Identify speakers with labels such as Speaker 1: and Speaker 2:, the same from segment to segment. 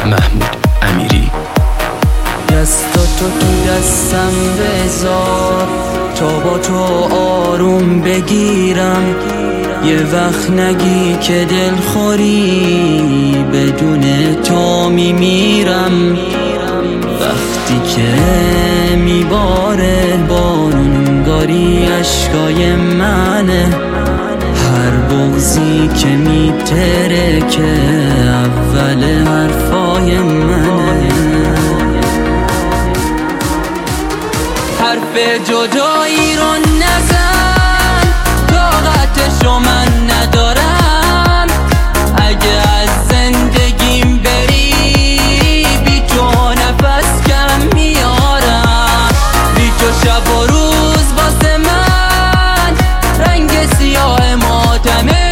Speaker 1: محمود امیری.
Speaker 2: دستاتو تو دستم بذار تا با تو آروم بگیرم، یه وقت نگی که دلخوری بدون تو میمیرم. وقتی که میباره بارون انگاری اشکای منه، هر بغضی که میتره که اول حرفای منه. حرف جدایی رو نزن، طاقتشو من ندارم. اگه از زندگیم بری بی تو نفس کم میارم. بی تو شب و روز واسه من رنگ سیاه ماتمه،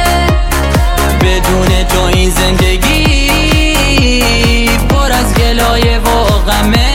Speaker 2: بدون تو این زندگی پر از گلایه و غمه.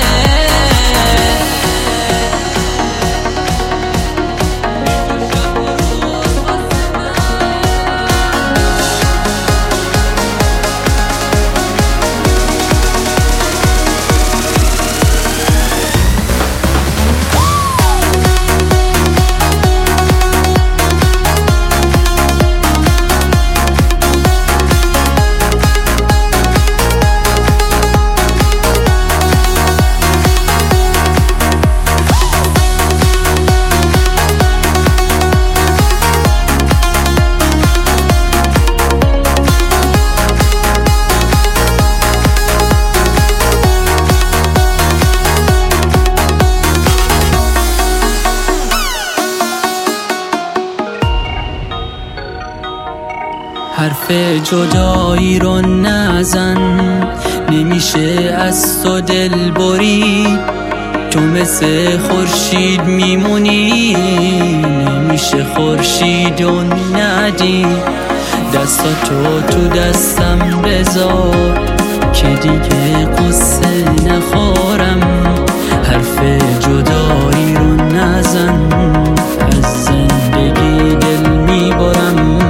Speaker 2: حرف جدایی رو نزن، نمیشه از تو دل برید. تو مثل خورشید میمونی، نمیشه خورشید رو ندید. دستاتو تو دستم بذار که دیگه قصه نخورم. حرف جدایی رو نزن، از زندگی دل میبرم.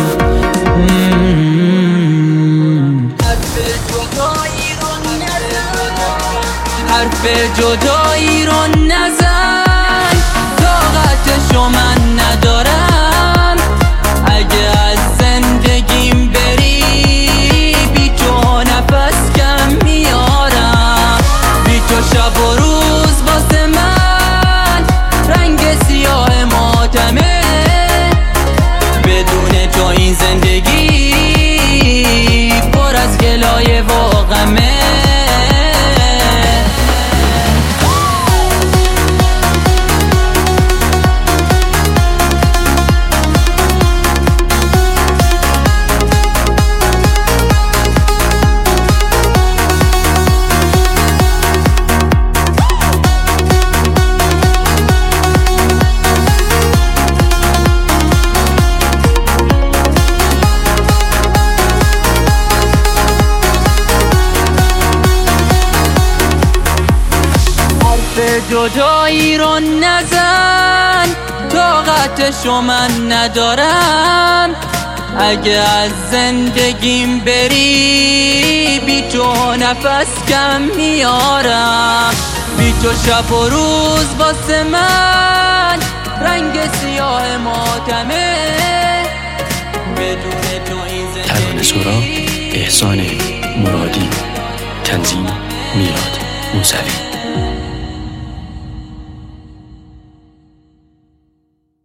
Speaker 2: حرف جدایی رو نزن، طاقتشو من ندارم. اگه از زندگیم بری بی تو نفس کم میارم. بی تو شب و روز واسه من رنگ سیاه ماتمه، بدون تو این زندگی پر از گلایه و غمه. جدایی رو نزن، طاقتشو من ندارم. اگه از زندگیم بری بی تو نفس کم میارم. بی تو شب و روز واسه من رنگ سیاه ماتمه، بدون تو این زندگی.
Speaker 1: ترانه سرا احسان مرادی، تنظیم میلاد موسوی.